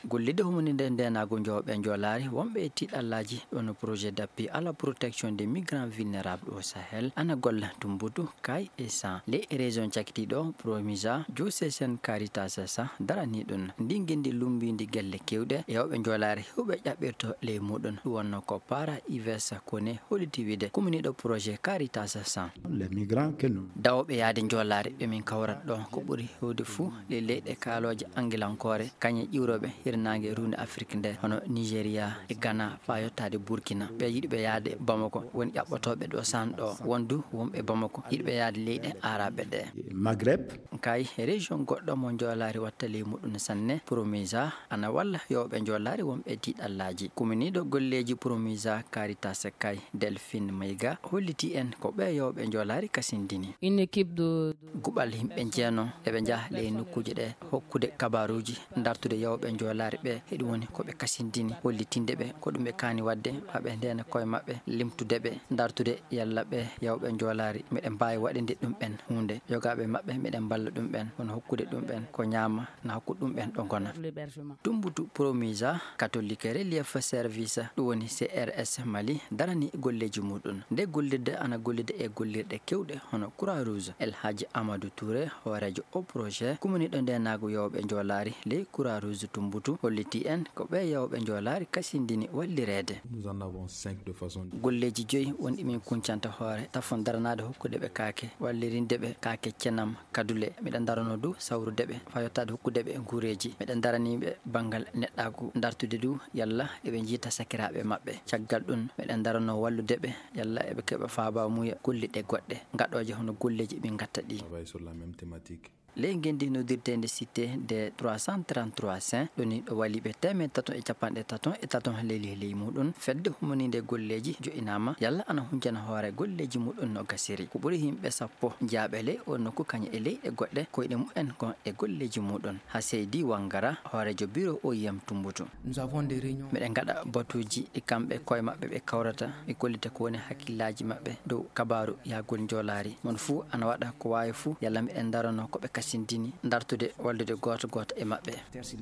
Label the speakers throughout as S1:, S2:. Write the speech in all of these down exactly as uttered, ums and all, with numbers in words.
S1: gollide humunide ndenago jowɓe jolari wonɓe tiɗallaji ɗon projet d'appui à la protection des migrants vulnérables au Sahel ana golla tumbutu kay e san les régions cakitiɗo promisa josesen caritas sa darani ɗum ndi gendi lumbindi gelle kewɗe e yawɓe jolari huɓe ƴaɓɓirto ley muɗum ɗum wonno ko para ivesa kone holliti wide kuminiɗo projet caritas sa
S2: les migrants que nous
S1: dawɓe yaade jolari ɓe min kawrat ɗo ko ɓuuri hewde fou les leyɗe kaaloje angilankore kañe ƴiwroɓe hirnangue runde Afrique nde hono Nigéria e Ghana fa yettade Burkina ɓe yiɗɓe yaade Bamako woni ƴaɓɓotoɓe ɗo san ɗo wondu wonɓe Bamako yiɗɓe yaade leyɗe araɓe ɗe
S2: Maghreb
S1: kay région goɗɗo mo jolari watta ley muɗum sanne promisa ana walla yewɓe jolari wonɓe tiɗallaji kuminiɗo golleji promisa caritas kay Delphine Mayga holliti en ko ɓe yewɓe jolari kasindini
S3: une équipe de
S1: guɓal yimɓe jeeno eɓe jaa ley nokkuje ɗe hokkude kabaruji dartude yewɓe jolari ɓe heɗum woni koɓe kasindini hollitinde ɓe ko ɗum ɓe kani wadde haɓe ndena koye mabɓe limtude ɓe dartude yalla ɓe yewɓe jolari meɗen mbawi waɗinde ɗum ɓen hunde yogaɓe mabɓe meɗen balla ɗum ɓen hono hokkude ɗum ɓen ko ñama na hokkude ɗum ɓen ɗo gona tumbutu promisa catholique relief service ɗum woni C R S Mali darani golleji muɗum nde gollirde ana gollide e gollirɗe kewɗe hono Croix Rouge El Hadji Amadou Touré horejo o projet kuminiɗo ndenago yewɓe jolari ley Croix Rouge tumbutu holliti en ko ɓe yewɓe jolari kasindini wallirede
S2: nous en avons cinq de façon
S1: golleji joyi woni ɗumin kuncanta hoore tafon daranade hokkude ɓe kaake wallirinde ɓe kaake cenam kadule miɗen darano du sawrude ɓe fa yettade hokkude ɓe guureji miɗen daraniɓe banggal neɗɗagu dartude du yalla eɓe jiita sakiraɓe mabɓe caggal ɗum miɗen darano wallude ɓe yalla eɓe keeɓa faaba muya golliɗe goɗɗe gaɗoje hono golleji ɓe gatta ɗi
S2: sur la même thématique
S1: ley gendi nodirtede cité de trois cent trente-trois saint ɗoni ɗo waliɓe temen taton e capanɗe taton e taton leyli ley muɗum fedde humanide golleji joƴinama yalla ana hunjana hoore golleji muɗum no gasiri ko ɓuuri yimɓe sappo jaaɓe ley o nokku kañe e leyɗe goɗɗe koyɗe mumen kon e golleji muɗum ha Seydi Wangara hoorejo bureau o yiyam tumbutu
S4: nous avons des réunions
S1: meɗen gaɗa batuji e kamɓe koye mabɓe ɓe kawrata e gollite ko woni hakkillaji mabɓe dow kabaru yagol jolari mon fou ana waɗa ko wawi fou yalla miɗen darano koɓe kasindini dartude wallude goto goto e mabɓe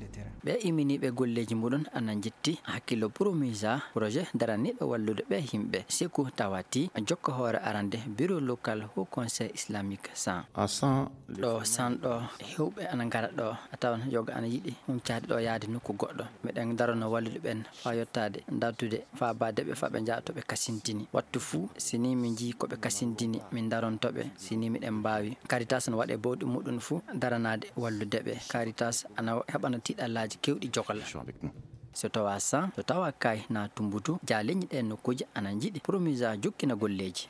S1: ɓe iminiɓe golleji muɗum ana jetti hakkillo promisa projet daraniɓe wallude ɓe yimɓe Sékou Tawati jokka hoore arande bureau local haut conseil islamique san
S2: à cent
S1: ɗo san ɗo hewɓe ana gara ɗo a tawan yoga ana yiiɗi huncade ɗo yaade nokku goɗɗo meɗen darano wallude ɓen fa yettade dartude fa badeɓe fa ɓe jaa toɓe kasindini wattu fou sini min jii koɓe kasindini min darontoɓe sini miɗen mbawi Caritas ne waɗe bawɗi muɗum fou daranade wallude ɓe Caritas ana heɓana tiɗallaji kewɗi jogala so tawa san so tawa kay na tumbutu ja leñi ɗe nokkuje ana jiiɗi promisa jokkina golleji